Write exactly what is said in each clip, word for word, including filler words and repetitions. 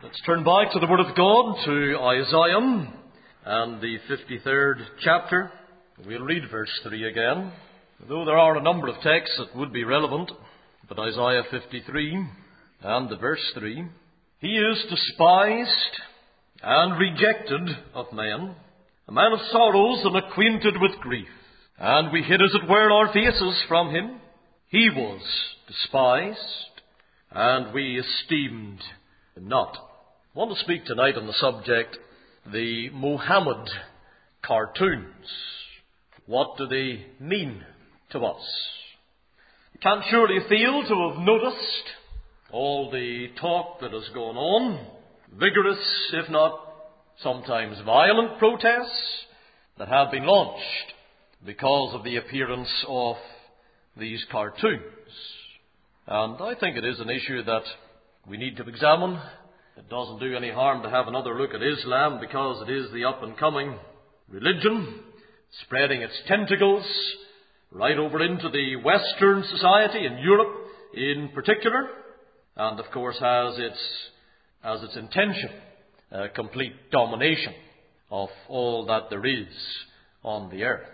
Let's turn back to the Word of God, to Isaiah and the fifty-third chapter. We'll read verse three again, though there are a number of texts that would be relevant. But Isaiah fifty-three and the verse three. He is despised and rejected of men, a man of sorrows and acquainted with grief. And we hid as it were our faces from him. He was despised, and we esteemed him not. I want to speak tonight on the subject, the Mohammed cartoons. What do they mean to us? You can't surely fail to have noticed all the talk that has gone on, vigorous, if not sometimes violent protests that have been launched because of the appearance of these cartoons. And I think it is an issue that we need to examine. It doesn't do any harm to have another look at Islam, because it is the up-and-coming religion, spreading its tentacles right over into the Western society, in Europe in particular, and of course has its, as its intention, uh, complete domination of all that there is on the earth.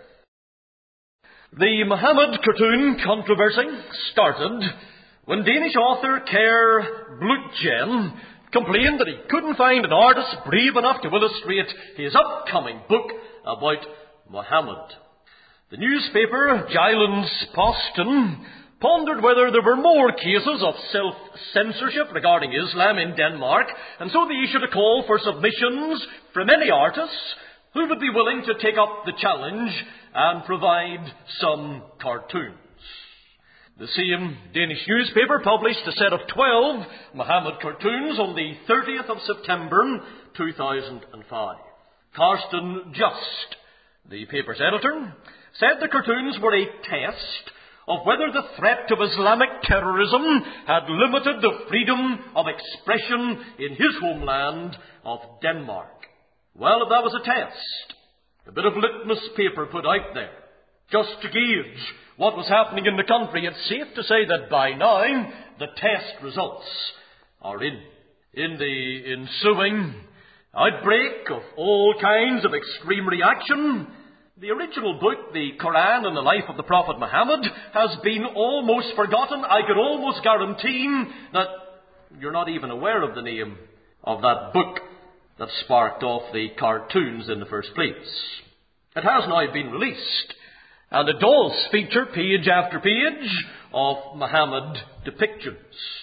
The Mohammed cartoon controversy started when Danish author Kerr Blutjen complained that he couldn't find an artist brave enough to illustrate his upcoming book about Mohammed. The newspaper Jyllands-Posten pondered whether there were more cases of self-censorship regarding Islam in Denmark, and so they issued a call for submissions from any artists who would be willing to take up the challenge and provide some cartoons. The same Danish newspaper published a set of twelve Mohammed cartoons on the thirtieth of September two thousand five. Carsten Just, the paper's editor, said the cartoons were a test of whether the threat of Islamic terrorism had limited the freedom of expression in his homeland of Denmark. Well, if that was a test, a bit of litmus paper put out there, just to gauge what was happening in the country, it's safe to say that by now the test results are in. In the ensuing outbreak of all kinds of extreme reaction, the original book, the Quran and the life of the Prophet Muhammad, has been almost forgotten. I could almost guarantee that you're not even aware of the name of that book that sparked off the cartoons in the first place. It has now been released, and it does feature page after page of Muhammad depictions.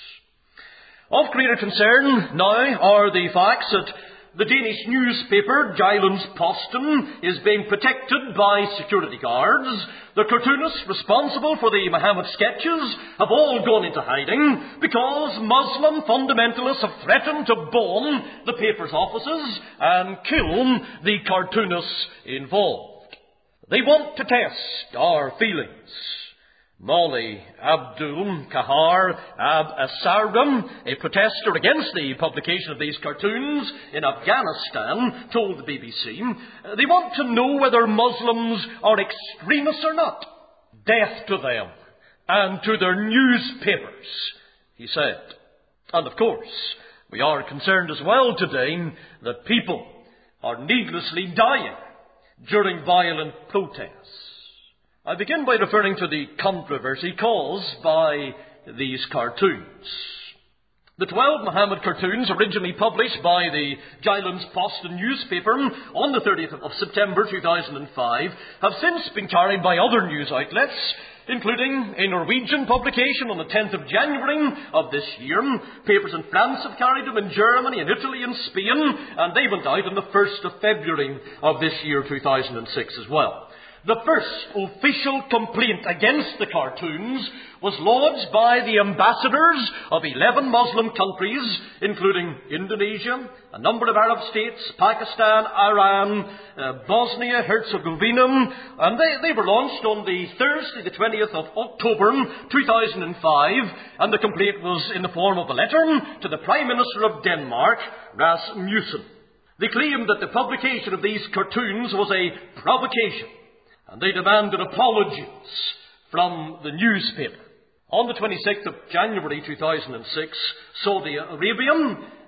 Of greater concern now are the facts that the Danish newspaper Jyllands-Posten is being protected by security guards. The cartoonists responsible for the Muhammad sketches have all gone into hiding because Muslim fundamentalists have threatened to bomb the paper's offices and kill the cartoonists involved. They want to test our feelings. Molly Abdul Kahar Ab Asargam, a protester against the publication of these cartoons in Afghanistan, told the B B C, they want to know whether Muslims are extremists or not. Death to them and to their newspapers, he said. And of course, we are concerned as well today that people are needlessly dying during violent protests. I begin by referring to the controversy caused by these cartoons. The twelve Muhammad cartoons, originally published by the Jyllands-Posten newspaper on the thirtieth of September two thousand five, have since been carried by other news outlets, including a Norwegian publication on the tenth of January of this year. Papers in France have carried them, in Germany, in Italy, and Spain, and they went out on the first of February of this year, two thousand six, as well. The first official complaint against the cartoons was lodged by the ambassadors of eleven Muslim countries, including Indonesia, a number of Arab states, Pakistan, Iran, uh, Bosnia, Herzegovina, and they, they were launched on the Thursday, the twentieth of October two thousand five, and the complaint was in the form of a letter to the Prime Minister of Denmark, Rasmussen. They claimed that the publication of these cartoons was a provocation, and they demanded apologies from the newspaper. On the twenty-sixth of January two thousand six, Saudi Arabia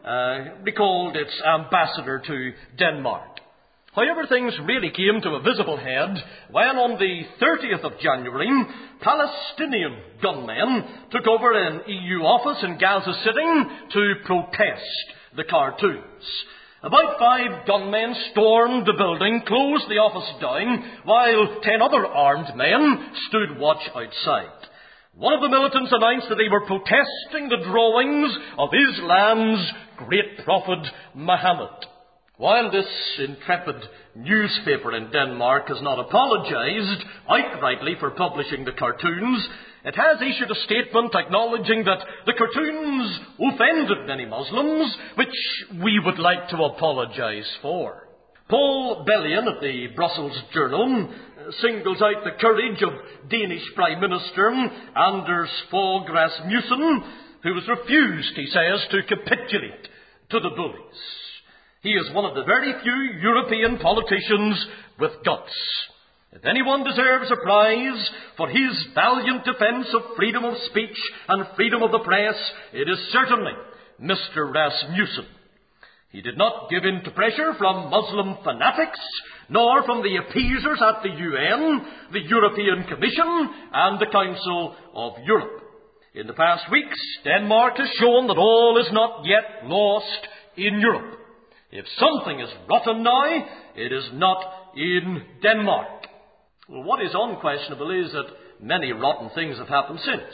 uh, recalled its ambassador to Denmark. However, things really came to a visible head when on the thirtieth of January, Palestinian gunmen took over an E U office in Gaza City to protest the cartoons. About five gunmen stormed the building, closed the office down, while ten other armed men stood watch outside. One of the militants announced that they were protesting the drawings of Islam's great prophet Muhammad. While this intrepid newspaper in Denmark has not apologized outrightly for publishing the cartoons, it has issued a statement acknowledging that the cartoons offended many Muslims, which we would like to apologize for. Paul Bellion at the Brussels Journal singles out the courage of Danish Prime Minister Anders Fogh Rasmussen, who has refused, he says, to capitulate to the bullies. He is one of the very few European politicians with guts. If anyone deserves a prize for his valiant defence of freedom of speech and freedom of the press, it is certainly Mister Rasmussen. He did not give in to pressure from Muslim fanatics, nor from the appeasers at the U N, the European Commission, and the Council of Europe. In the past weeks, Denmark has shown that all is not yet lost in Europe. If something is rotten now, it is not in Denmark. Well, what is unquestionable is that many rotten things have happened since.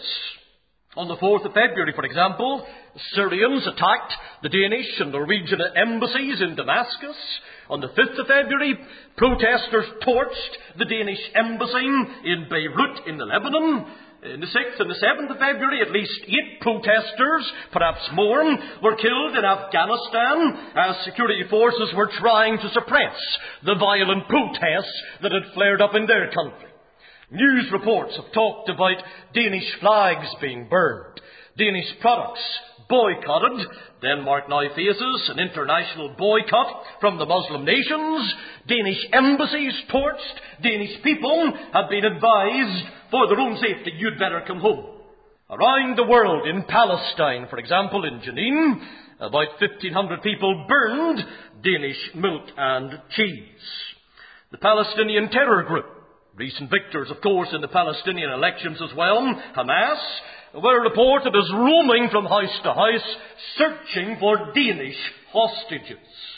On the fourth of February, for example, Syrians attacked the Danish and Norwegian embassies in Damascus. On the fifth of February, protesters torched the Danish embassy in Beirut in Lebanon. In the sixth and the seventh of February, at least eight protesters, perhaps more, were killed in Afghanistan as security forces were trying to suppress the violent protests that had flared up in their country. News reports have talked about Danish flags being burned, Danish products boycotted. Denmark now faces an international boycott from the Muslim nations. Danish embassies torched. Danish people have been advised, for their own safety, you'd better come home. Around the world, in Palestine, for example, in Jenin, about fifteen hundred people burned Danish milk and cheese. The Palestinian terror group, recent victors, of course, in the Palestinian elections as well, Hamas, were reported as roaming from house to house, searching for Danish hostages.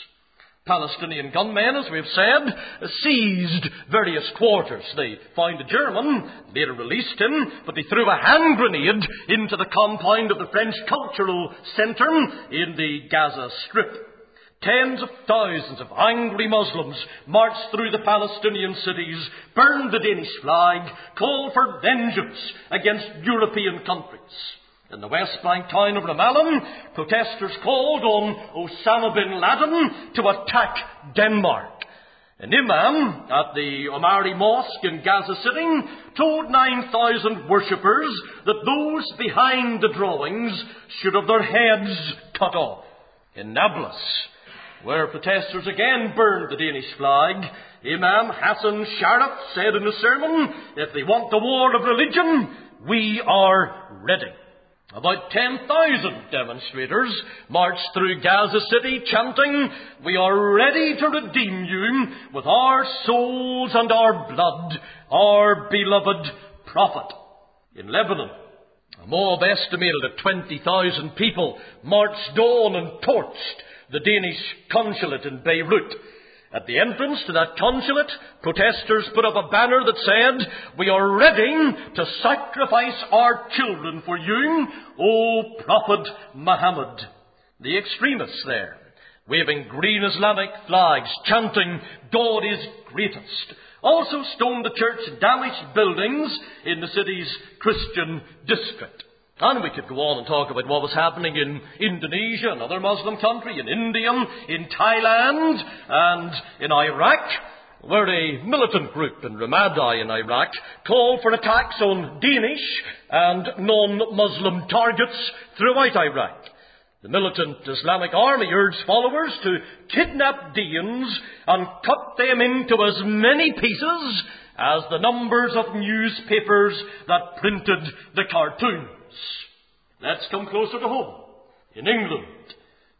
Palestinian gunmen, as we have said, seized various quarters. They found a German, later released him, but they threw a hand grenade into the compound of the French Cultural Centre in the Gaza Strip. Tens of thousands of angry Muslims marched through the Palestinian cities, burned the Danish flag, called for vengeance against European countries. In the West Bank town of Ramallah, protesters called on Osama bin Laden to attack Denmark. An imam at the Omari Mosque in Gaza City told nine thousand worshippers that those behind the drawings should have their heads cut off. In Nablus, where protesters again burned the Danish flag, Imam Hassan Sharaf said in a sermon, "If they want the war of religion, we are ready." About ten thousand demonstrators marched through Gaza City chanting, "We are ready to redeem you with our souls and our blood, our beloved prophet." In Lebanon, a mob estimated at twenty thousand people marched on and torched the Danish consulate in Beirut. At the entrance to that consulate, protesters put up a banner that said, "We are ready to sacrifice our children for you, O Prophet Muhammad." The extremists there, waving green Islamic flags, chanting, "God is greatest," also stoned the church and damaged buildings in the city's Christian district. And we could go on and talk about what was happening in Indonesia, another Muslim country, in India, in Thailand, and in Iraq, where a militant group in Ramadi in Iraq called for attacks on Danish and non-Muslim targets throughout Iraq. The militant Islamic army urged followers to kidnap Danes and cut them into as many pieces as the numbers of newspapers that printed the cartoons. Let's come closer to home. In England,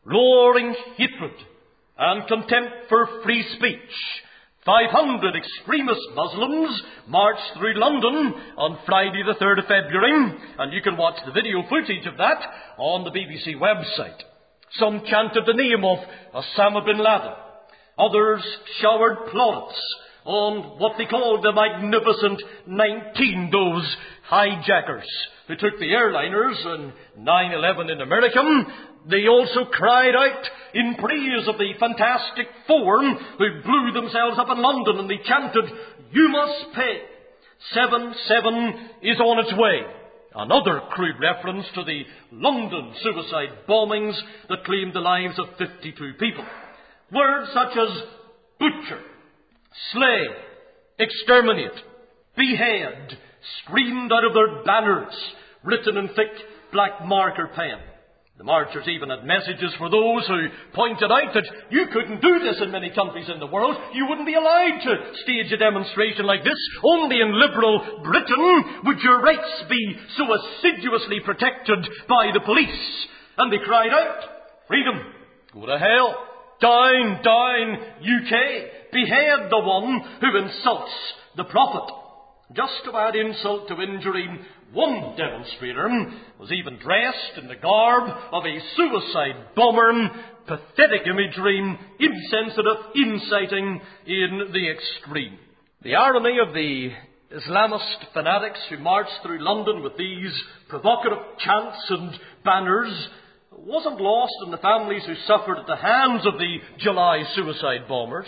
roaring hatred and contempt for free speech, five hundred extremist Muslims marched through London on Friday the third of February, and you can watch the video footage of that on the B B C website. Some chanted the name of Osama bin Laden. Others showered plaudits on what they called the Magnificent Nineteen, those hijackers who took the airliners in nine eleven in America. They also cried out in praise of the Fantastic Four who blew themselves up in London, and they chanted, "You must pay. seven seven is on its way." Another crude reference to the London suicide bombings that claimed the lives of fifty-two people. Words such as butcher, slay, exterminate, behead screamed out of their banners, written in thick black marker pen. The marchers even had messages for those who pointed out that you couldn't do this in many countries in the world. You wouldn't be allowed to stage a demonstration like this. Only in liberal Britain would your rights be so assiduously protected by the police. And they cried out, "Freedom, go to hell. Down, down, U K. Behead the one who insults the prophet." Just to add insult to injury, one demonstrator was even dressed in the garb of a suicide bomber. Pathetic imagery, insensitive, inciting in the extreme. The irony of the Islamist fanatics who marched through London with these provocative chants and banners wasn't lost on the families who suffered at the hands of the July suicide bombers.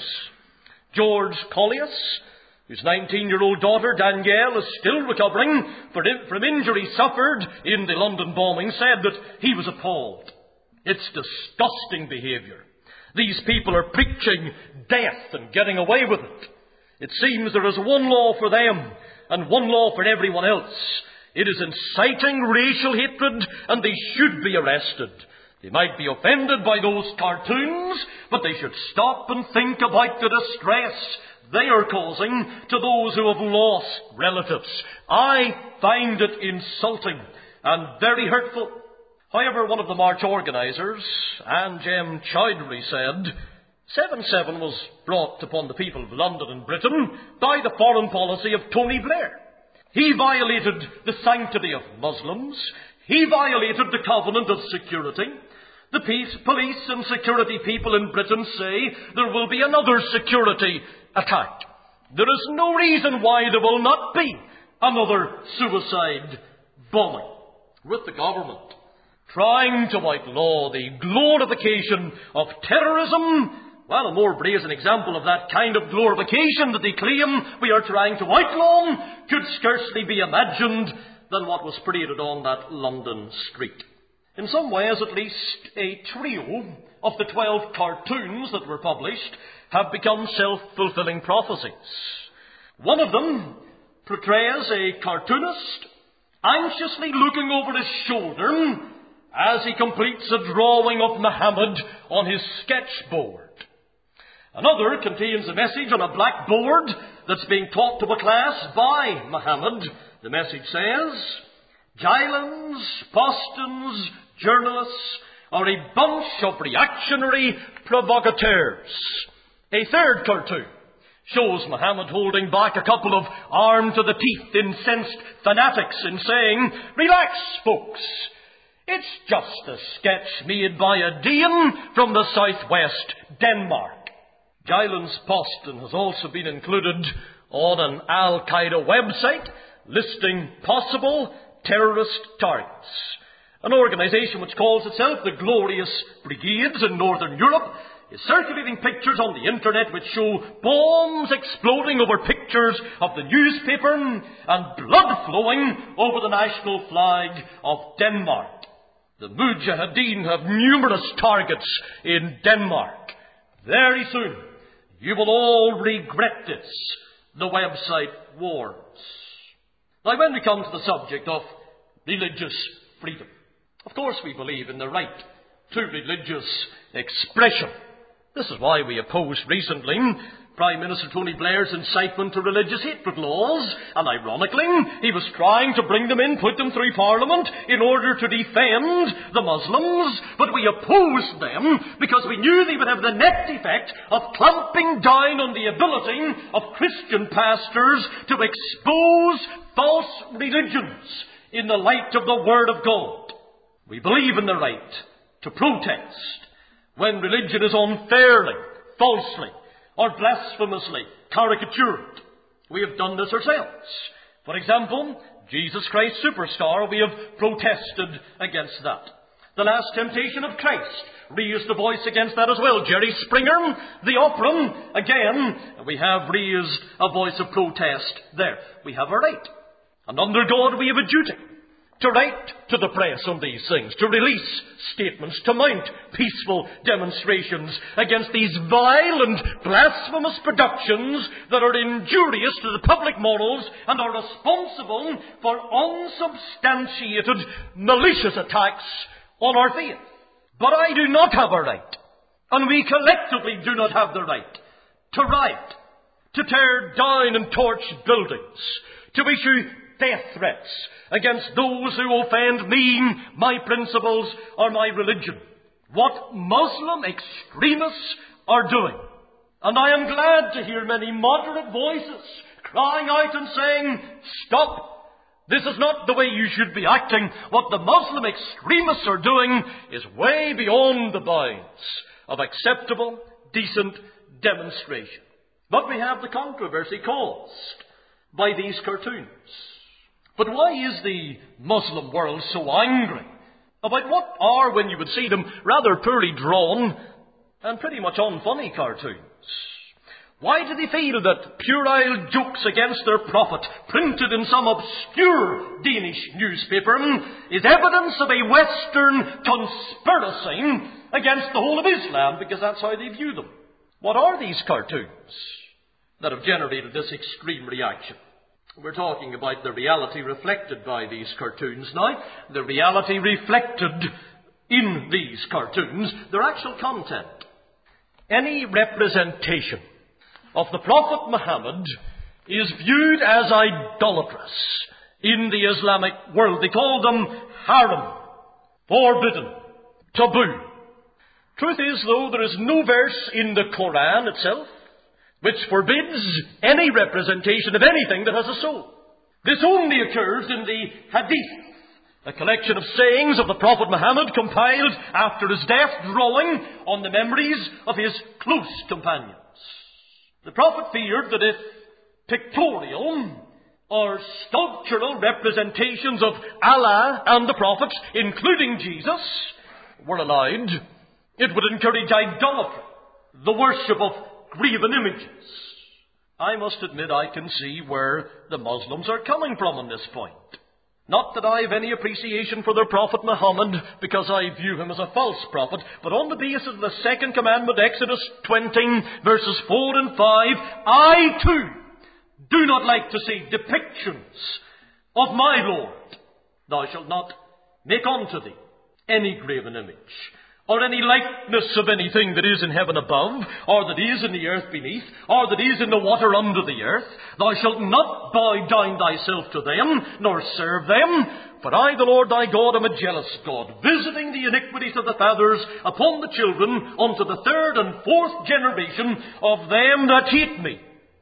George Collius, whose nineteen-year-old daughter, Danielle, is still recovering from injuries suffered in the London bombing, said that he was appalled. It's disgusting behaviour. These people are preaching death and getting away with it. It seems there is one law for them and one law for everyone else. It is inciting racial hatred, and they should be arrested. They might be offended by those cartoons, but they should stop and think about the distress they are causing to those who have lost relatives. I find it insulting and very hurtful. However, one of the march organisers, Anne Jem Chowdhury, said, seven seven was brought upon the people of London and Britain by the foreign policy of Tony Blair. He violated the sanctity of Muslims. He violated the covenant of security. The peace, police and security people in Britain say there will be another security attack. There is no reason why there will not be another suicide bombing. With the government trying to outlaw the glorification of terrorism, well, a more brazen example of that kind of glorification that they claim we are trying to outlaw could scarcely be imagined than what was paraded on that London street. In some ways, at least, a trio of the twelve cartoons that were published have become self-fulfilling prophecies. One of them portrays a cartoonist anxiously looking over his shoulder as he completes a drawing of Muhammad on his sketchboard. Another contains a message on a blackboard that's being taught to a class by Muhammad. The message says, Gilans, Postons, journalists are a bunch of reactionary provocateurs. A third cartoon shows Muhammad holding back a couple of armed-to-the-teeth incensed fanatics and saying, relax, folks. It's just a sketch made by a Dane from the southwest Denmark. Gilans Poston has also been included on an Al-Qaeda website listing possible terrorist targets. An organisation which calls itself the Glorious Brigades in Northern Europe is circulating pictures on the internet which show bombs exploding over pictures of the newspaper and blood flowing over the national flag of Denmark. The Mujahideen have numerous targets in Denmark. Very soon, you will all regret this, the website warns. Now, when we come to the subject of religious freedom, of course we believe in the right to religious expression. This is why we opposed recently Prime Minister Tony Blair's incitement to religious hatred laws, and ironically, he was trying to bring them in, put them through Parliament, in order to defend the Muslims, but we opposed them because we knew they would have the net effect of clamping down on the ability of Christian pastors to expose false religions in the light of the Word of God. We believe in the right to protest when religion is unfairly, falsely, or blasphemously caricatured. We have done this ourselves. For example, Jesus Christ Superstar, we have protested against that. The Last Temptation of Christ raised a voice against that as well. Jerry Springer, the opera, again, we have raised a voice of protest there. We have a right. And under God we have a duty to write to the press on these things, to release statements, to mount peaceful demonstrations against these vile and blasphemous productions that are injurious to the public morals and are responsible for unsubstantiated, malicious attacks on our faith. But I do not have a right, and we collectively do not have the right, to riot, to tear down and torch buildings, to issue death threats against those who offend me, my principles, or my religion. What Muslim extremists are doing. And I am glad to hear many moderate voices crying out and saying, stop, this is not the way you should be acting. What the Muslim extremists are doing is way beyond the bounds of acceptable, decent demonstration. But we have the controversy caused by these cartoons. But why is the Muslim world so angry about what are, when you would see them, rather poorly drawn and pretty much unfunny cartoons? Why do they feel that puerile jokes against their prophet, printed in some obscure Danish newspaper, is evidence of a Western conspiracy against the whole of Islam, because that's how they view them? What are these cartoons that have generated this extreme reaction? We're talking about the reality reflected by these cartoons now. The reality reflected in these cartoons, their actual content. Any representation of the Prophet Muhammad is viewed as idolatrous in the Islamic world. They call them haram, forbidden, taboo. Truth is, though, there is no verse in the Quran itself which forbids any representation of anything that has a soul. This only occurs in the Hadith, a collection of sayings of the Prophet Muhammad compiled after his death, drawing on the memories of his close companions. The Prophet feared that if pictorial or sculptural representations of Allah and the prophets, including Jesus, were allowed, it would encourage idolatry, the worship of graven images. I must admit I can see where the Muslims are coming from on this point. Not that I have any appreciation for their prophet Muhammad, because I view him as a false prophet, but on the basis of the second commandment, Exodus twenty, verses four and five, I too do not like to see depictions of my Lord. Thou shalt not make unto thee any graven image, or any likeness of anything that is in heaven above, or that is in the earth beneath, or that is in the water under the earth. Thou shalt not bow down thyself to them, nor serve them. For I, the Lord thy God, am a jealous God, visiting the iniquities of the fathers upon the children, unto the third and fourth generation of them that hate me.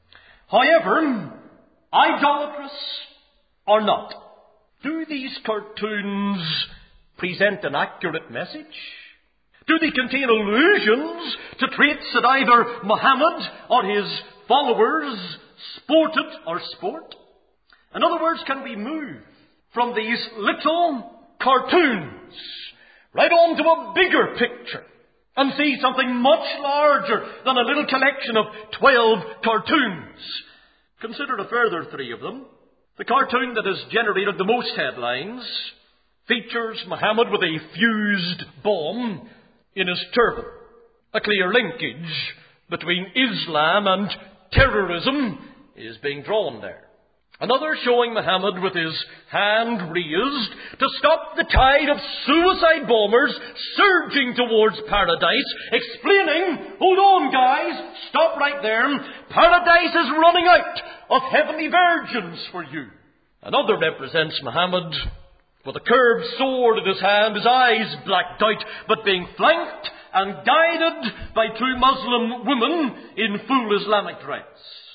However, idolatrous or not, do these cartoons present an accurate message? Do they contain allusions to traits that either Muhammad or his followers sported or sport? In other words, can we move from these little cartoons right on to a bigger picture and see something much larger than a little collection of twelve cartoons? Consider a further three of them. The cartoon that has generated the most headlines features Muhammad with a fused bomb in his turban. A clear linkage between Islam and terrorism is being drawn there. Another showing Muhammad with his hand raised to stop the tide of suicide bombers surging towards paradise, explaining, hold on guys, stop right there, paradise is running out of heavenly virgins for you. Another represents Muhammad with a curved sword in his hand, his eyes blacked out, but being flanked and guided by two Muslim women in full Islamic dress.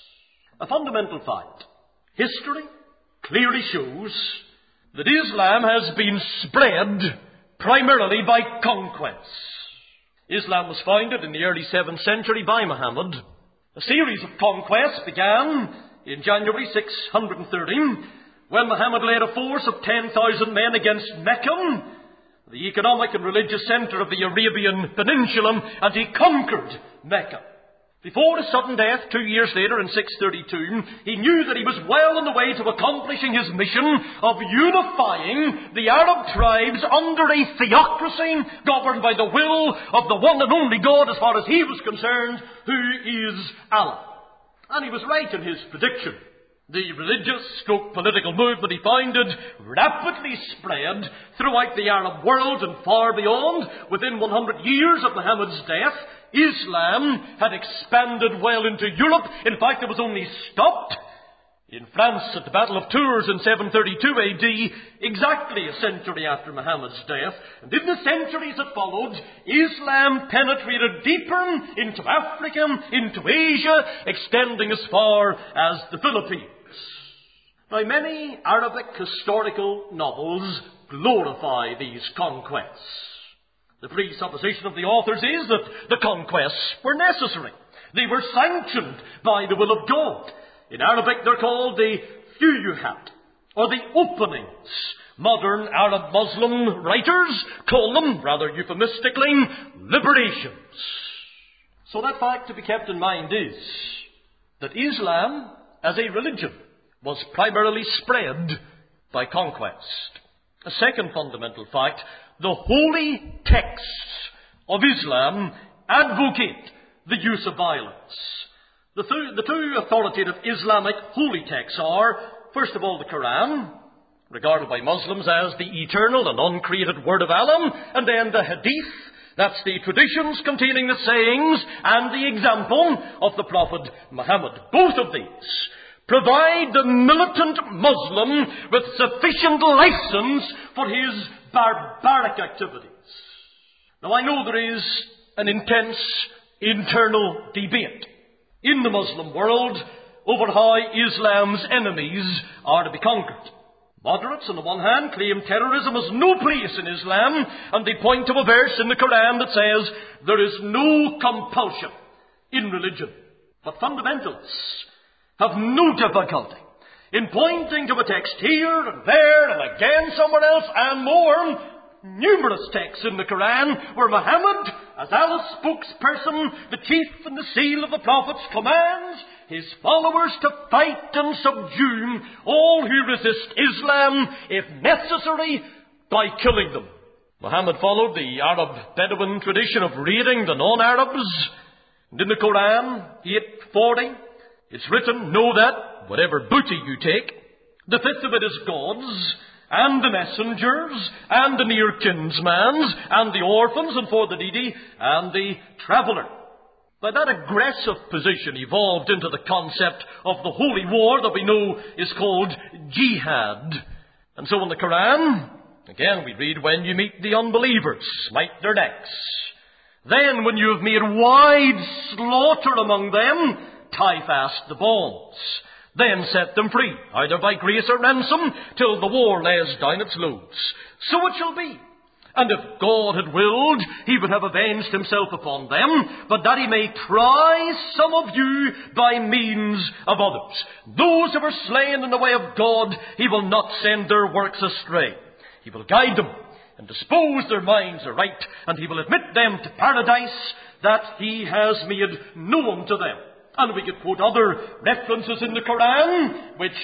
A fundamental fact. History clearly shows that Islam has been spread primarily by conquest. Islam was founded in the early seventh century by Muhammad. A series of conquests began in January six hundred thirteen when Muhammad led a force of ten thousand men against Mecca, the economic and religious centre of the Arabian Peninsula, and he conquered Mecca. Before his sudden death, two years later in six thirty-two, he knew that he was well on the way to accomplishing his mission of unifying the Arab tribes under a theocracy governed by the will of the one and only God as far as he was concerned, who is Allah. And he was right in his prediction. The religious stroke political movement he founded rapidly spread throughout the Arab world and far beyond. Within one hundred years of Muhammad's death, Islam had expanded well into Europe. In fact, it was only stopped in France at the Battle of Tours in seven thirty-two A D, exactly a century after Muhammad's death. And in the centuries that followed, Islam penetrated deeper into Africa, into Asia, extending as far as the Philippines. Now, many Arabic historical novels glorify these conquests. The presupposition of the authors is that the conquests were necessary. They were sanctioned by the will of God. In Arabic they're called the fuyuhat, or the openings. Modern Arab Muslim writers call them, rather euphemistically, liberations. So that fact to be kept in mind is that Islam, as a religion, was primarily spread by conquest. A second fundamental fact, the holy texts of Islam advocate the use of violence. The two, the two authoritative Islamic holy texts are, first of all, the Quran, regarded by Muslims as the eternal and uncreated word of Allah, and then the Hadith, that's the traditions containing the sayings and the example of the Prophet Muhammad. Both of these provide the militant Muslim with sufficient license for his barbaric activities. Now, I know there is an intense internal debate in the Muslim world over how Islam's enemies are to be conquered. Moderates, on the one hand, claim terrorism has no place in Islam, and they point to a verse in the Quran that says there is no compulsion in religion. But fundamentalists have no difficulty in pointing to a text here and there and again somewhere else and more, numerous texts in the Quran where Muhammad, as Allah's spokesperson, the chief and the seal of the prophets, commands his followers to fight and subdue all who resist Islam, if necessary, by killing them. Muhammad followed the Arab Bedouin tradition of raiding the non-Arabs. And in the Quran, eight forty, it's written, know that whatever booty you take, the fifth of it is God's, and the messengers, and the near kinsman's, and the orphans, and for the needy, and the traveller. By that aggressive position evolved into the concept of the holy war that we know is called jihad. And so in the Quran, again we read, when you meet the unbelievers, smite their necks. Then when you have made wide slaughter among them, tie fast the bonds. Then set them free, either by grace or ransom, till the war lays down its loads. So it shall be. And if God had willed, he would have avenged himself upon them, but that he may try some of you by means of others. Those who are slain in the way of God, he will not send their works astray. He will guide them and dispose their minds aright, and he will admit them to paradise that he has made known to them. And we could quote other references in the Quran which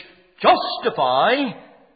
justify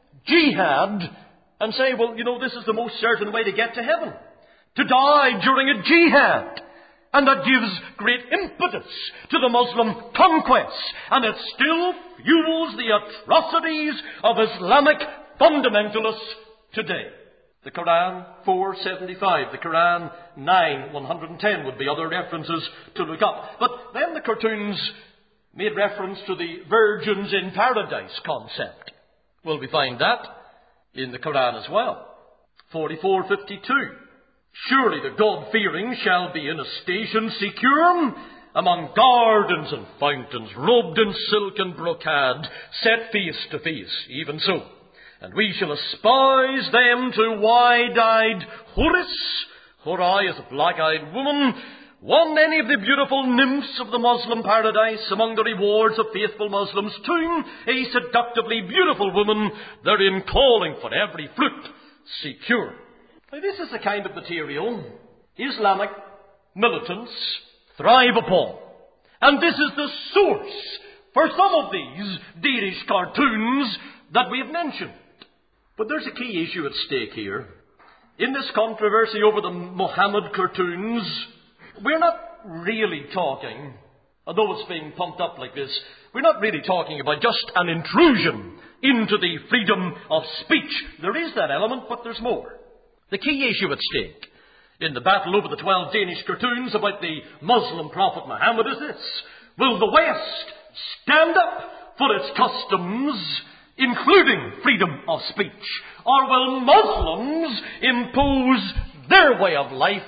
jihad and say, well, you know, this is the most certain way to get to heaven. To die during a jihad. And that gives great impetus to the Muslim conquest. And it still fuels the atrocities of Islamic fundamentalists today. The Quran four seventy-five, the Quran nine one hundred ten would be other references to look up. But then the cartoons made reference to the virgins in paradise concept. Well, we find that in the Quran as well. forty-four fifty-two. Surely the God-fearing shall be in a station secure among gardens and fountains, robed in silk and brocade, set face to face, even so. And we shall espouse them to wide-eyed Houris. Hourai is a black-eyed woman, one any of the beautiful nymphs of the Muslim paradise, among the rewards of faithful Muslims, to a seductively beautiful woman, therein calling for every fruit secure. Now, this is the kind of material Islamic militants thrive upon. And this is the source for some of these Danish cartoons that we have mentioned. But there's a key issue at stake here. In this controversy over the Muhammad cartoons, we're not really talking, although it's being pumped up like this, we're not really talking about just an intrusion into the freedom of speech. There is that element, but there's more. The key issue at stake in the battle over the twelve Danish cartoons about the Muslim prophet Muhammad is this: will the West stand up for its customs, including freedom of speech, or will Muslims impose their way of life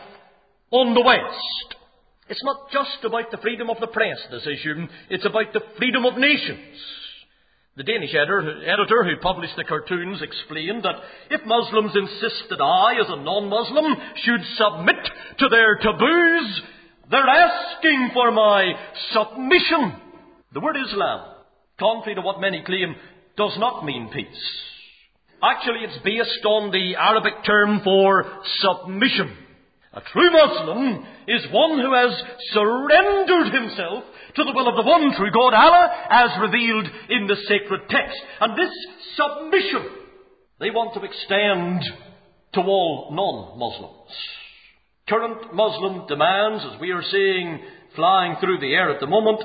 on the West? It's not just about the freedom of the press, this issue. It's about the freedom of nations. The Danish editor, editor who published the cartoons explained that if Muslims insist that I, as a non-Muslim, should submit to their taboos, they're asking for my submission. The word Islam, contrary to what many claim, does not mean peace. Actually, it's based on the Arabic term for submission. A true Muslim is one who has surrendered himself to the will of the one true God, Allah, as revealed in the sacred text. And this submission they want to extend to all non-Muslims. Current Muslim demands, as we are seeing flying through the air at the moment,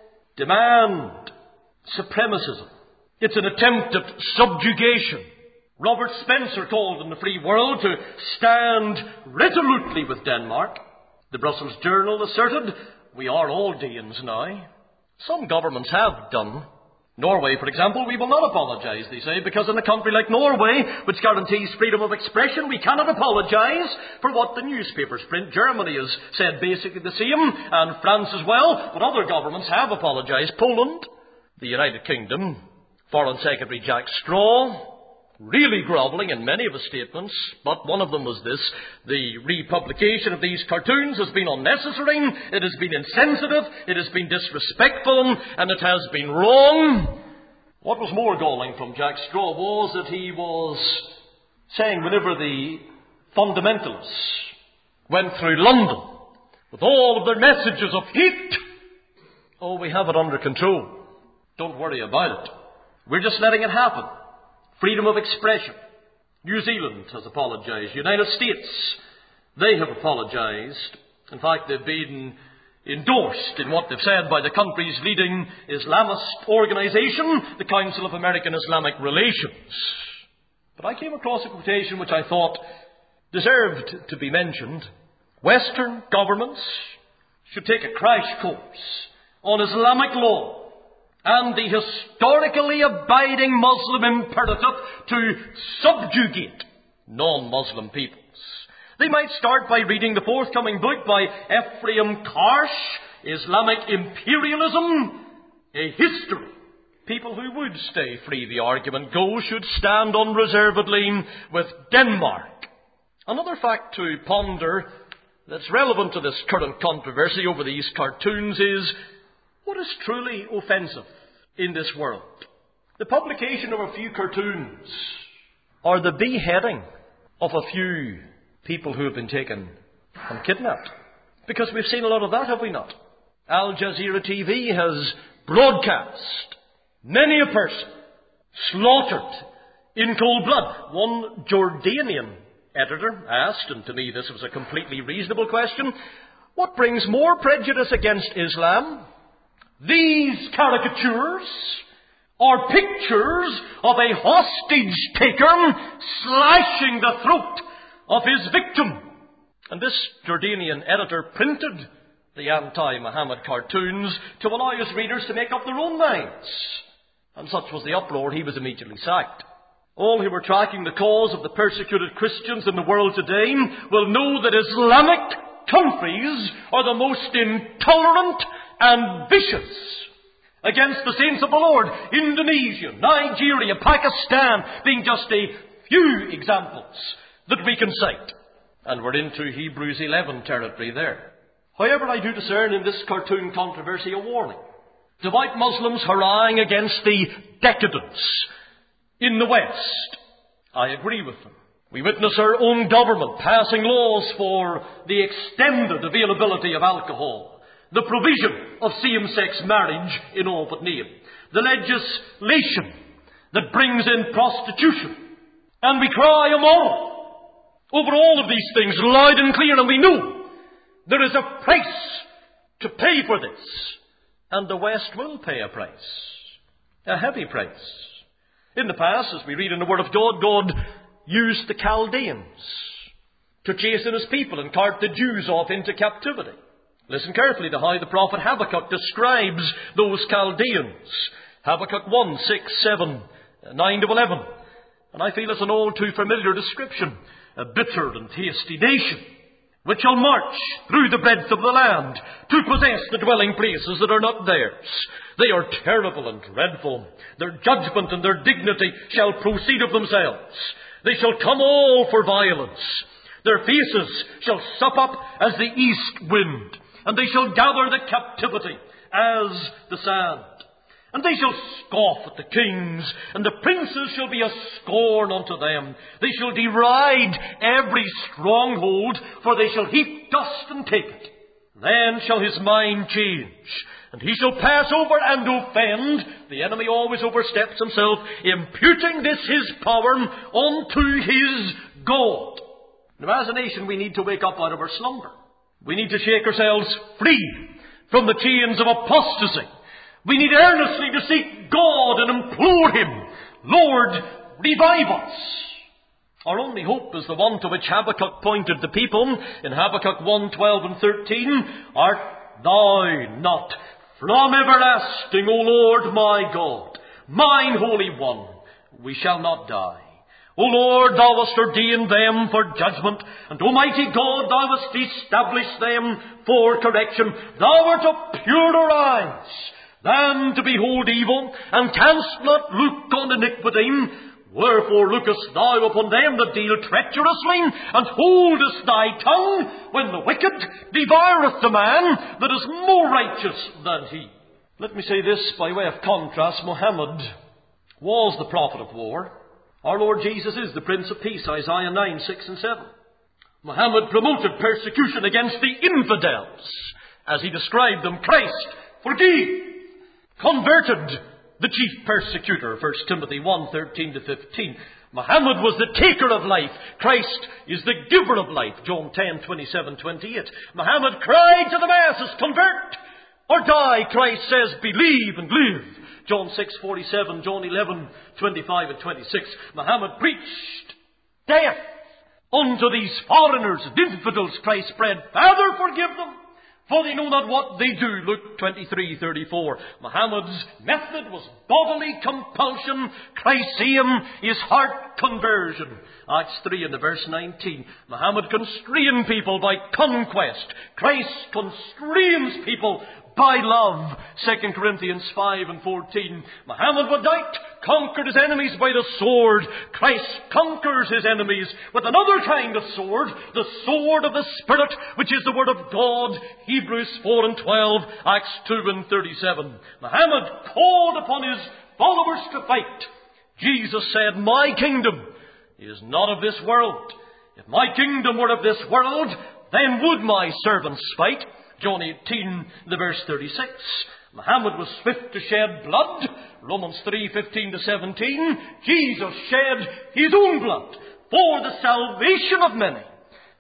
demand supremacism. It's an attempt at subjugation. Robert Spencer called in the Free World to stand resolutely with Denmark. The Brussels Journal asserted, we are all Danes now. Some governments have done. Norway, for example, we will not apologise, they say, because in a country like Norway, which guarantees freedom of expression, we cannot apologise for what the newspapers print. Germany has said basically the same, and France as well, but other governments have apologised. Poland, the United Kingdom, Foreign Secretary Jack Straw, really grovelling in many of his statements, but one of them was this: the republication of these cartoons has been unnecessary, it has been insensitive, it has been disrespectful, and it has been wrong. What was more galling from Jack Straw was that he was saying whenever the fundamentalists went through London with all of their messages of hate, oh, we have it under control. Don't worry about it. We're just letting it happen. Freedom of expression. New Zealand has apologised. United States, they have apologised. In fact, they've been endorsed in what they've said by the country's leading Islamist organisation, the Council of American Islamic Relations. But I came across a quotation which I thought deserved to be mentioned. Western governments should take a crash course on Islamic law and the historically abiding Muslim imperative to subjugate non-Muslim peoples. They might start by reading the forthcoming book by Ephraim Karsh, Islamic Imperialism, a History. People who would stay free, the argument goes, should stand unreservedly with Denmark. Another fact to ponder that's relevant to this current controversy over these cartoons is, what is truly offensive in this world? The publication of a few cartoons, or the beheading of a few people who have been taken and kidnapped? Because we've seen a lot of that, have we not? Al Jazeera T V has broadcast many a person slaughtered in cold blood. One Jordanian editor asked, and to me this was a completely reasonable question, What brings more prejudice against Islam? These caricatures or pictures of a hostage taker slashing the throat of his victim. And this Jordanian editor printed the anti-Muhammad cartoons to allow his readers to make up their own minds. And such was the uproar, he was immediately sacked. All who were tracking the cause of the persecuted Christians in the world today will know that Islamic countries are the most intolerant and vicious against the saints of the Lord. Indonesia, Nigeria, Pakistan being just a few examples that we can cite. And we're into Hebrews eleven territory there. However, I do discern in this cartoon controversy a warning. Devout Muslims haranguing against the decadence in the West. I agree with them. We witness our own government passing laws for the extended availability of alcohol, the provision of same-sex marriage in all but name, the legislation that brings in prostitution. And we cry among over all of these things loud and clear, and we know there is a price to pay for this. And the West will pay a price, a heavy price. In the past, as we read in the Word of God, God used the Chaldeans to chase in his people and cart the Jews off into captivity. Listen carefully to how the prophet Habakkuk describes those Chaldeans. Habakkuk one, six, seven, nine to eleven. And I feel it's an all too familiar description. A bitter and hasty nation, which shall march through the breadth of the land to possess the dwelling places that are not theirs. They are terrible and dreadful. Their judgment and their dignity shall proceed of themselves. They shall come all for violence. Their faces shall sup up as the east wind, and they shall gather the captivity as the sand. And they shall scoff at the kings, and the princes shall be a scorn unto them. They shall deride every stronghold, for they shall heap dust and take it. Then shall his mind change, and he shall pass over and offend. The enemy always oversteps himself, imputing this his power unto his God. Now, as a nation, we need to wake up out of our slumber. We need to shake ourselves free from the chains of apostasy. We need earnestly to seek God and implore him, Lord, revive us. Our only hope is the one to which Habakkuk pointed the people in Habakkuk one, twelve and thirteen. Art thou not from everlasting, O Lord my God, mine Holy One? We shall not die. O Lord, thou hast ordained them for judgment, and Almighty God, thou hast established them for correction. Thou art of purer eyes than to behold evil, and canst not look on iniquity. Wherefore lookest thou upon them that deal treacherously, and holdest thy tongue, when the wicked devoureth the man that is more righteous than he? Let me say this by way of contrast. Muhammad was the prophet of war. Our Lord Jesus is the Prince of Peace, Isaiah nine, six and seven. Muhammad promoted persecution against the infidels, as he described them. Christ forgave, converted the chief persecutor, First Timothy one, thirteen to fifteen. Muhammad was the taker of life. Christ is the giver of life, John ten, twenty-seven, twenty-eight. Muhammad cried to the masses, convert or die. Christ says, believe and live, John six, forty-seven, John eleven, twenty-five and twenty-six. Muhammad preached death unto these foreigners and infidels. Christ prayed, Father, forgive them, for they know not what they do. Luke twenty-three, thirty-four. Muhammad's method was bodily compulsion. Christ's aim is heart conversion. Acts three and the verse nineteen. Muhammad constrained people by conquest. Christ constrains people by love. Second Corinthians five and fourteen. Muhammad would doubt, conquered his enemies by the sword. Christ conquers his enemies with another kind of sword, the sword of the Spirit, which is the Word of God. Hebrews four and twelve, Acts two and thirty-seven. Muhammad called upon his followers to fight. Jesus said, my kingdom is not of this world. If my kingdom were of this world, then would my servants fight. John eighteen, the verse thirty-six. Muhammad was swift to shed blood. Romans three, fifteen to seventeen. Jesus shed his own blood for the salvation of many.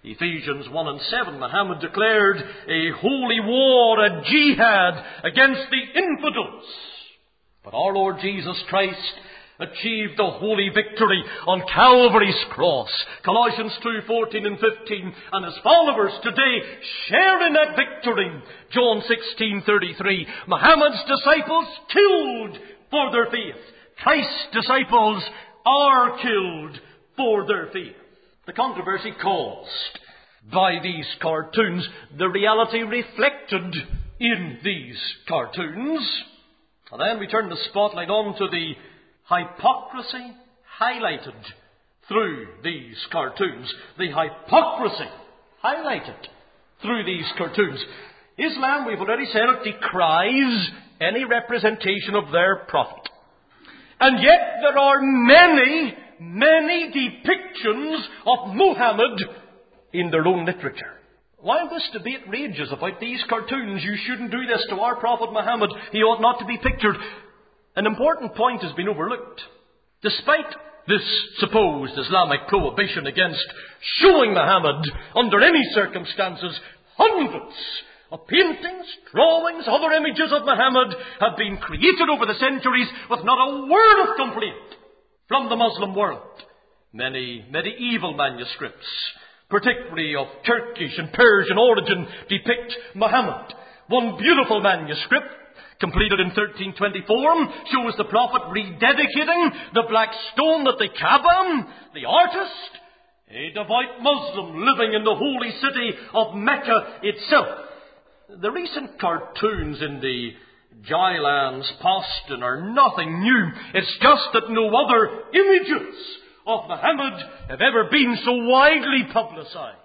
Ephesians one and seven, Muhammad declared a holy war, a jihad against the infidels. But our Lord Jesus Christ achieved the holy victory on Calvary's cross. Colossians two, fourteen and fifteen. And his followers today share in that victory. John sixteen, thirty-three. Muhammad's disciples killed for their faith. Christ's disciples are killed for their faith. The controversy caused by these cartoons, the reality reflected in these cartoons. And then we turn the spotlight on to the hypocrisy highlighted through these cartoons. The hypocrisy highlighted through these cartoons. Islam, we've already said it, decries any representation of their prophet. And yet there are many, many depictions of Muhammad in their own literature. While this debate rages about these cartoons, you shouldn't do this to our prophet Muhammad, he ought not to be pictured, an important point has been overlooked. Despite this supposed Islamic prohibition against showing Muhammad under any circumstances, hundreds of paintings, drawings, other images of Muhammad have been created over the centuries with not a word of complaint from the Muslim world. Many medieval manuscripts, particularly of Turkish and Persian origin, depict Muhammad. One beautiful manuscript, completed in thirteen twenty-four, shows the Prophet rededicating the black stone at the Kaaba. The artist, a devout Muslim living in the holy city of Mecca itself. The recent cartoons in the Jyllands Posten are nothing new. It's just that no other images of Muhammad have ever been so widely publicized.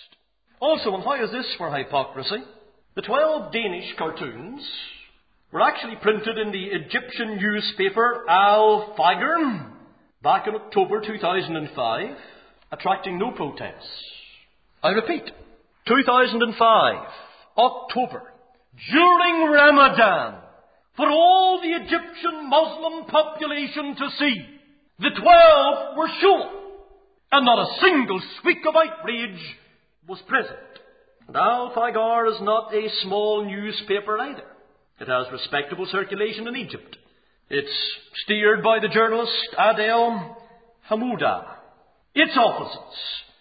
Also, and why is this for hypocrisy? The twelve Danish cartoons were actually printed in the Egyptian newspaper Al Fajr back in October two thousand five, attracting no protests. I repeat, two thousand five, October, during Ramadan, for all the Egyptian Muslim population to see, the twelve were shown, and not a single squeak of outrage was present. And Al Fajr is not a small newspaper either. It has respectable circulation in Egypt. It's steered by the journalist Adel Hamouda. Its offices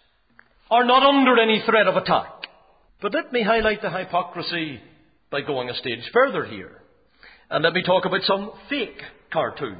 are not under any threat of attack. But let me highlight the hypocrisy by going a stage further here. And let me talk about some fake cartoons.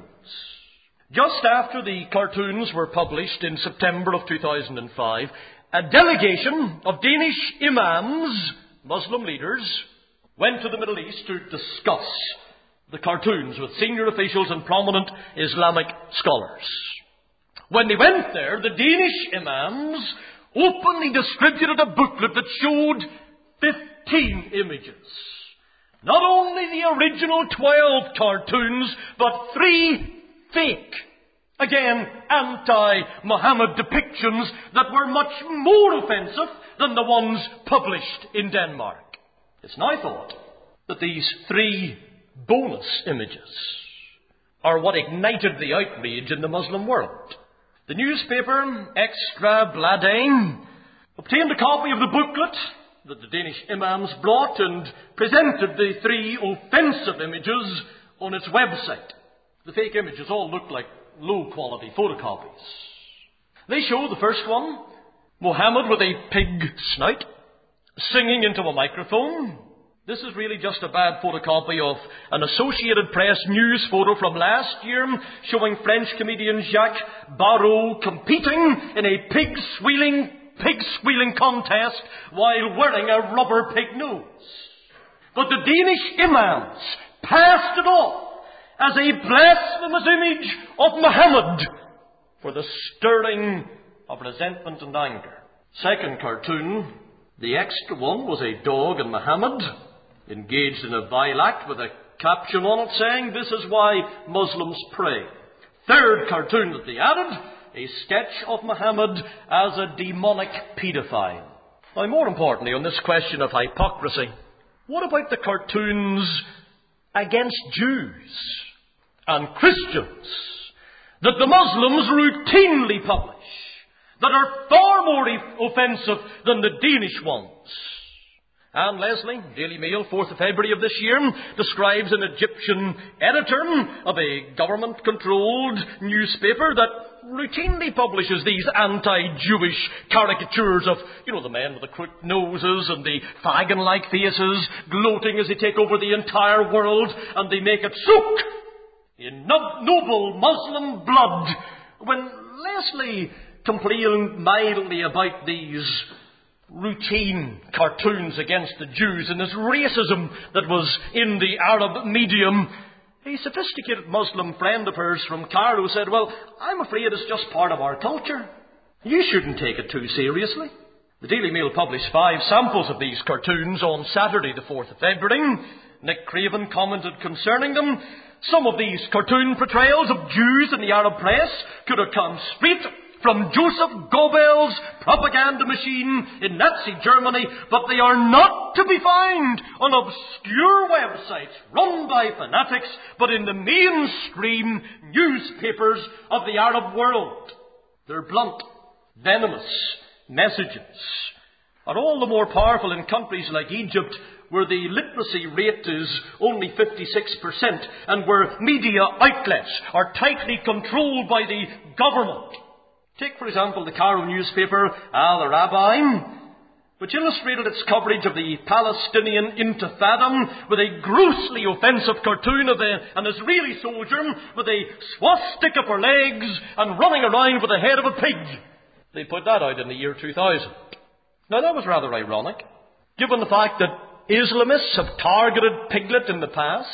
Just after the cartoons were published in September of two thousand five, a delegation of Danish imams, Muslim leaders, went to the Middle East to discuss the cartoons with senior officials and prominent Islamic scholars. When they went there, the Danish imams openly distributed a booklet that showed fifteen images. Not only the original twelve cartoons, but three fake, again, anti-Muhammad depictions that were much more offensive than the ones published in Denmark. It's now thought that these three bonus images are what ignited the outrage in the Muslim world. The newspaper Extra Bladet obtained a copy of the booklet that the Danish imams brought and presented the three offensive images on its website. The fake images all look like low-quality photocopies. They show the first one, Muhammad with a pig snout, singing into a microphone. This is really just a bad photocopy of an Associated Press news photo from last year showing French comedian Jacques Barrot competing in a pig squealing, pig squealing contest while wearing a rubber pig nose. But the Danish imams passed it off as a blasphemous image of Muhammad for the stirring of resentment and anger. Second cartoon, the extra one, was a dog and Muhammad engaged in a vile act with a caption on it saying, "This is why Muslims pray." Third cartoon that they added, a sketch of Muhammad as a demonic paedophile. Now, more importantly, on this question of hypocrisy, what about the cartoons against Jews and Christians that the Muslims routinely publish? that are far more offensive than the Danish ones. Anne Leslie, Daily Mail, fourth of February of this year, describes an Egyptian editor of a government-controlled newspaper that routinely publishes these anti-Jewish caricatures of, you know, the men with the crooked noses and the fagin-like faces, gloating as they take over the entire world, and they make it soak in no- noble Muslim blood. When Leslie complained mildly about these routine cartoons against the Jews and this racism that was in the Arab medium, a sophisticated Muslim friend of hers from Cairo said, well, I'm afraid it's just part of our culture. You shouldn't take it too seriously. The Daily Mail published five samples of these cartoons on Saturday, the fourth of February. Nick Craven commented concerning them, some of these cartoon portrayals of Jews in the Arab press could have come straight from Joseph Goebbels' propaganda machine in Nazi Germany, but they are not to be found on obscure websites run by fanatics, but in the mainstream newspapers of the Arab world. Their blunt, venomous messages are all the more powerful in countries like Egypt, where the literacy rate is only fifty-six percent and where media outlets are tightly controlled by the government. Take, for example, the Cairo newspaper Al-Arabi, which illustrated its coverage of the Palestinian Intifada with a grossly offensive cartoon of a, an Israeli soldier with a swastika for legs and running around with the head of a pig. They put that out in the year two thousand. Now, that was rather ironic, given the fact that Islamists have targeted Piglet in the past.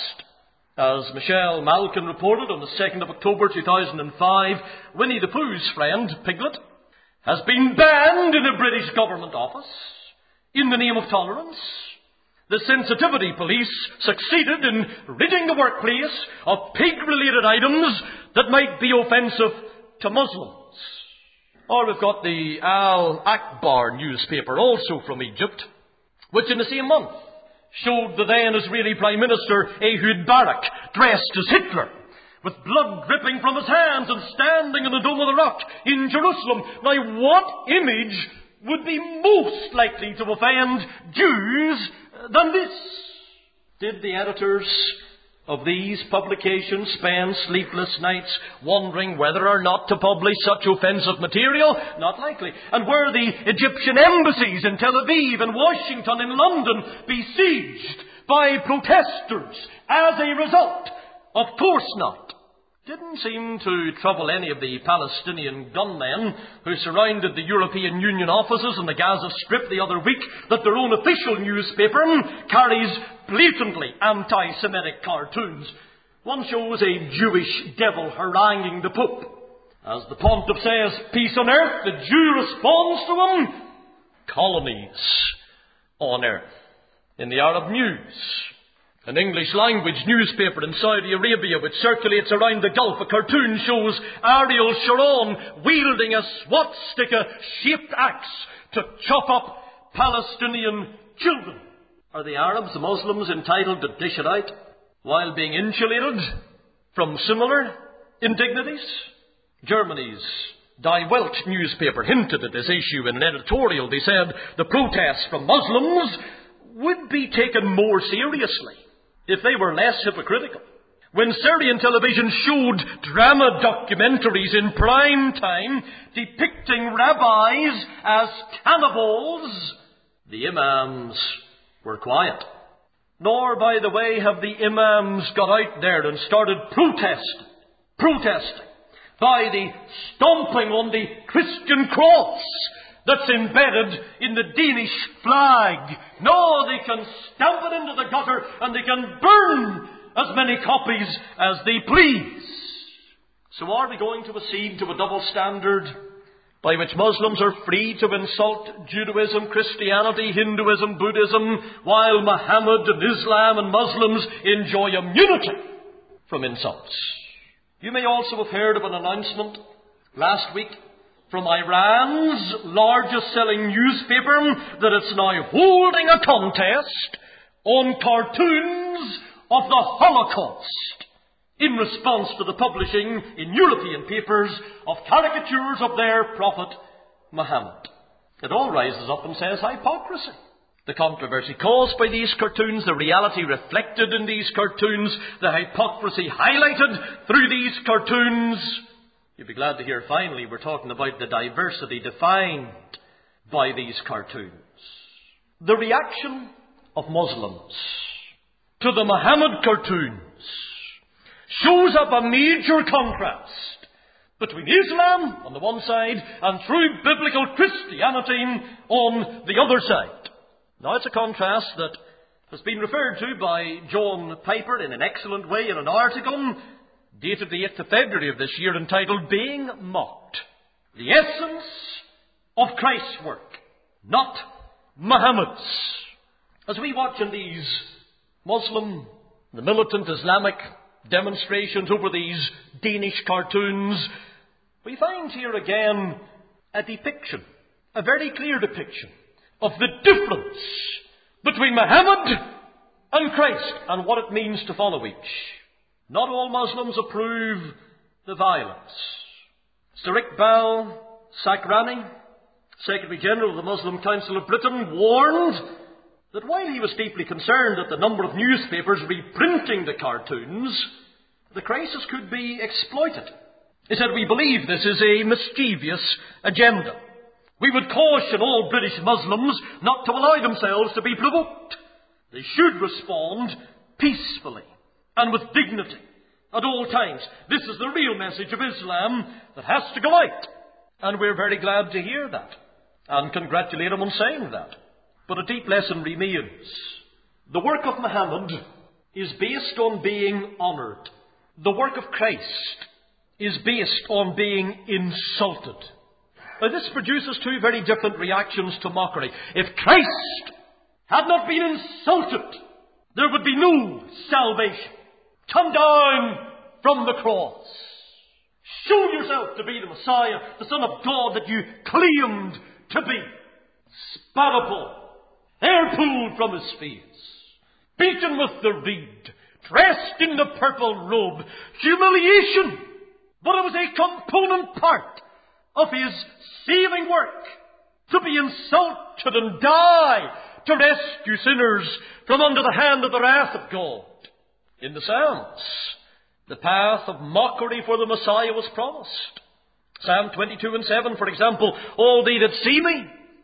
As Michelle Malkin reported on the second of October two thousand five, Winnie the Pooh's friend, Piglet, has been banned in a British government office in the name of tolerance. The sensitivity police succeeded in ridding the workplace of pig-related items that might be offensive to Muslims. Or we've got the Al-Akbar newspaper, also from Egypt, which in the same month showed the then Israeli Prime Minister Ehud Barak dressed as Hitler, with blood dripping from his hands and standing in the Dome of the Rock in Jerusalem. Now, what image would be most likely to offend Jews than this? Did the editors of these publications spend sleepless nights wondering whether or not to publish such offensive material? Not likely. And were the Egyptian embassies in Tel Aviv and Washington and London besieged by protesters as a result? Of course not. Didn't seem to trouble any of the Palestinian gunmen who surrounded the European Union offices in the Gaza Strip the other week that their own official newspaper carries blatantly anti-Semitic cartoons. One shows a Jewish devil haranguing the Pope. As the pontiff says, peace on earth, the Jew responds to him, colonies on earth. In the Arab News, an English-language newspaper in Saudi Arabia which circulates around the Gulf, a cartoon shows Ariel Sharon wielding a swastika-shaped axe to chop up Palestinian children. Are the Arabs, the Muslims, entitled to dish it out while being insulated from similar indignities? Germany's Die Welt newspaper hinted at this issue in an editorial. They said the protests from Muslims would be taken more seriously if they were less hypocritical. When Syrian television showed drama documentaries in prime time depicting rabbis as cannibals, the imams were quiet. Nor, by the way, have the imams got out there and started protesting, protesting by the stomping on the Christian cross that's embedded in the Danish flag. No, they can stamp it into the gutter and they can burn as many copies as they please. So are we going to accede to a double standard by which Muslims are free to insult Judaism, Christianity, Hinduism, Buddhism, while Muhammad and Islam and Muslims enjoy immunity from insults? You may also have heard of an announcement last week from Iran's largest selling newspaper that it's now holding a contest on cartoons of the Holocaust in response to the publishing in European papers of caricatures of their prophet Muhammad. It all rises up and says hypocrisy. The controversy caused by these cartoons, the reality reflected in these cartoons, the hypocrisy highlighted through these cartoons. You'll be glad to hear finally we're talking about the diversity defined by these cartoons. The reaction of Muslims to the Muhammad cartoons shows up a major contrast between Islam on the one side and true biblical Christianity on the other side. Now, it's a contrast that has been referred to by John Piper in an excellent way in an article dated the eighth of February of this year entitled Being Mocked. The essence of Christ's work, not Muhammad's. As we watch in these Muslim, the militant Islamic demonstrations over these Danish cartoons, we find here again a depiction, a very clear depiction of the difference between Muhammad and Christ and what it means to follow each. Not all Muslims approve the violence. Sir Iqbal Sakrani, Secretary General of the Muslim Council of Britain, warned that while he was deeply concerned at the number of newspapers reprinting the cartoons, the crisis could be exploited. He said, "We believe this is a mischievous agenda. We would caution all British Muslims not to allow themselves to be provoked. They should respond peacefully and with dignity at all times. This is the real message of Islam that has to go out." And we're very glad to hear that and congratulate him on saying that. But a deep lesson remains. The work of Muhammad is based on being honoured. The work of Christ is based on being insulted. Now, this produces two very different reactions to mockery. If Christ had not been insulted, there would be no salvation. Come down from the cross. Show yourself to be the Messiah, the Son of God that you claimed to be. Spat upon, hair pulled from his face, beaten with the reed, dressed in the purple robe, humiliation. But it was a component part of his saving work to be insulted and die to rescue sinners from under the hand of the wrath of God. In the Psalms, the path of mockery for the Messiah was promised. Psalm twenty-two and seven, for example, "All they that see me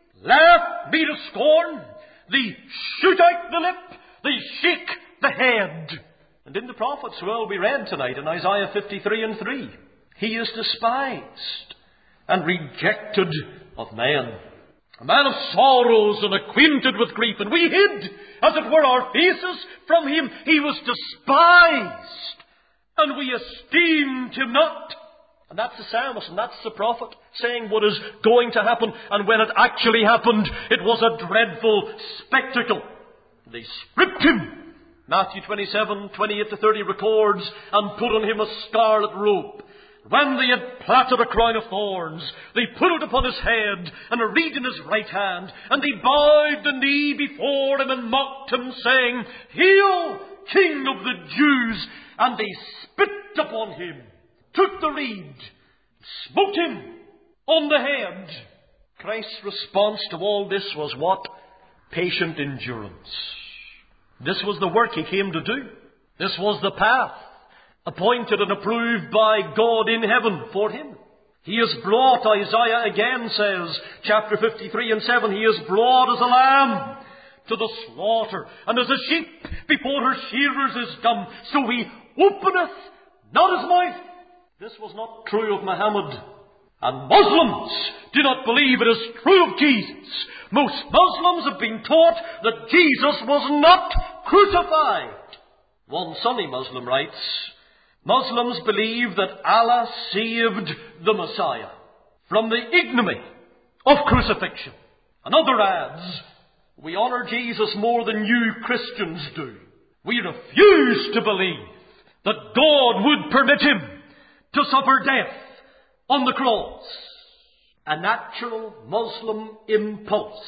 laugh me to scorn. They shoot out the lip, they shake the head." And in the prophets, well, we read tonight in Isaiah fifty-three and three, "He is despised and rejected of men, a man of sorrows and acquainted with grief, and we hid, as it were, our faces from him. He was despised, and we esteemed him not." And that's the psalmist, and that's the prophet, saying what is going to happen. And when it actually happened, it was a dreadful spectacle. They stripped him, Matthew twenty-seven, twenty-eight to thirty records, and put on him a scarlet robe. When they had plaited a crown of thorns, they put it upon his head, and a reed in his right hand, and they bowed the knee before him and mocked him, saying, "Hail, King of the Jews!" And they spit upon him, took the reed, smote him on the head. Christ's response to all this was what? Patient endurance. This was the work he came to do. This was the path appointed and approved by God in heaven for him. He is brought, Isaiah again says, chapter fifty-three and seven, "He is brought as a lamb to the slaughter, and as a sheep before her shearers is dumb, so he openeth not his mouth." This was not true of Muhammad. And Muslims do not believe it is true of Jesus. Most Muslims have been taught that Jesus was not crucified. One Sunni Muslim writes, "Muslims believe that Allah saved the Messiah from the ignominy of crucifixion." Another adds, "We honour Jesus more than you Christians do. We refuse to believe that God would permit him to suffer death on the cross." A natural Muslim impulse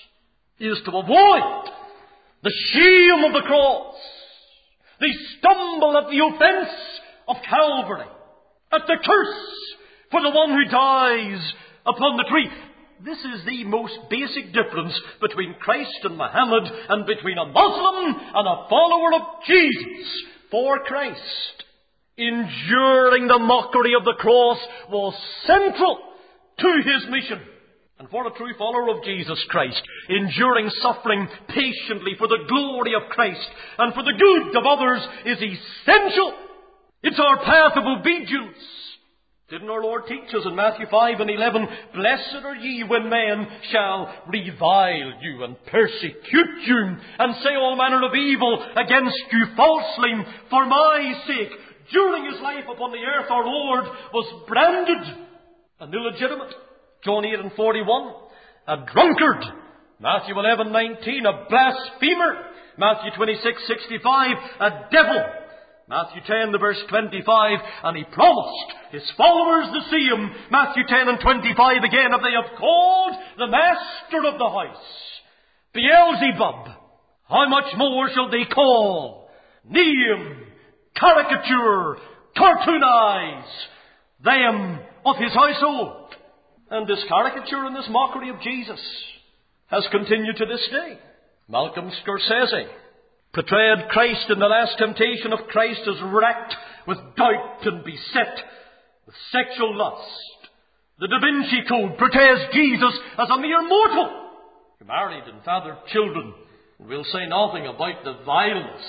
is to avoid the shame of the cross. They stumble at the offence of Calvary, at the curse for the one who dies upon the tree. this is the most basic difference between Christ and Muhammad and between a Muslim and a follower of Jesus. For Christ, enduring the mockery of the cross was central to his mission. And for a true follower of Jesus Christ, enduring suffering patiently for the glory of Christ and for the good of others is essential. It's our path of obedience. Didn't our Lord teach us in Matthew five and eleven, "Blessed are ye when men shall revile you and persecute you and say all manner of evil against you falsely for my sake." During his life upon the earth, our Lord was branded an illegitimate, John eight and forty-one, a drunkard, Matthew eleven nineteen, a blasphemer, Matthew twenty-six sixty-five, a devil, Matthew ten, the verse twenty-five, and he promised his followers the same, Matthew ten and twenty-five again, if they have called the master of the house Beelzebub, how much more shall they call, name, caricature, cartoonize them of his household? And this caricature and this mockery of Jesus has continued to this day. Malcolm Scorsese portrayed Christ in The Last Temptation of Christ as racked with doubt and beset with sexual lust. The Da Vinci Code portrays Jesus as a mere mortal who married and fathered children. And we'll say nothing about the vileness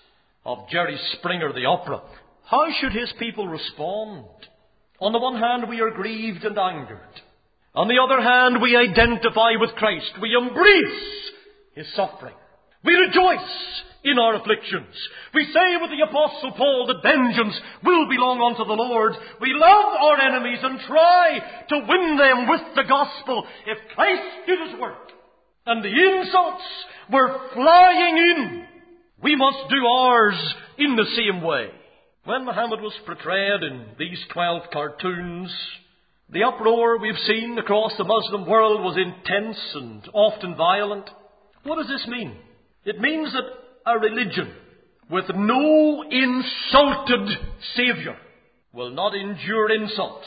of Jerry Springer, the opera. How should his people respond? On the one hand, we are grieved and angered. On the other hand, we identify with Christ. We embrace his suffering. We rejoice in our afflictions. We say with the Apostle Paul that vengeance will belong unto the Lord. We love our enemies and try to win them with the gospel. If Christ did his work and the insults were flying in, we must do ours in the same way. When Muhammad was portrayed in these twelve cartoons, the uproar we've seen across the Muslim world was intense and often violent. What does this mean? It means that a religion with no insulted Saviour will not endure insults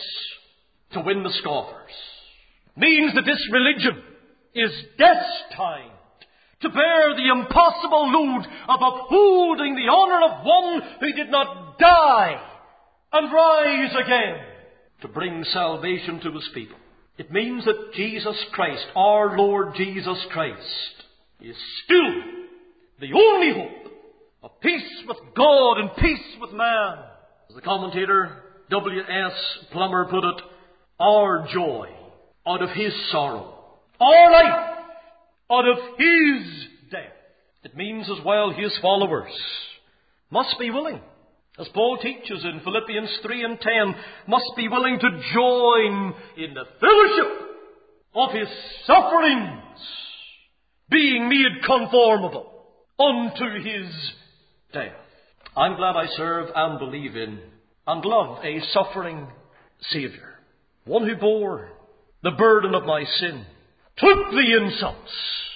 to win the scoffers. It means that this religion is destined to bear the impossible load of upholding the honour of one who did not die and rise again to bring salvation to his people. It means that Jesus Christ, our Lord Jesus Christ, is still the only hope of peace with God and peace with man. As the commentator W S Plummer put it, our joy out of his sorrow, our life out of his death. It means as well his followers must be willing, as Paul teaches in Philippians three and ten, must be willing to join in the fellowship of his sufferings, being made conformable unto his death. I'm glad I serve and believe in and love a suffering Saviour, one who bore the burden of my sin, took the insults,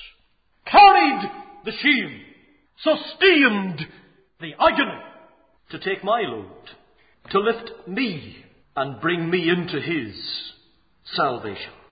carried the shame, sustained the agony, to take my load, to lift me and bring me into his salvation.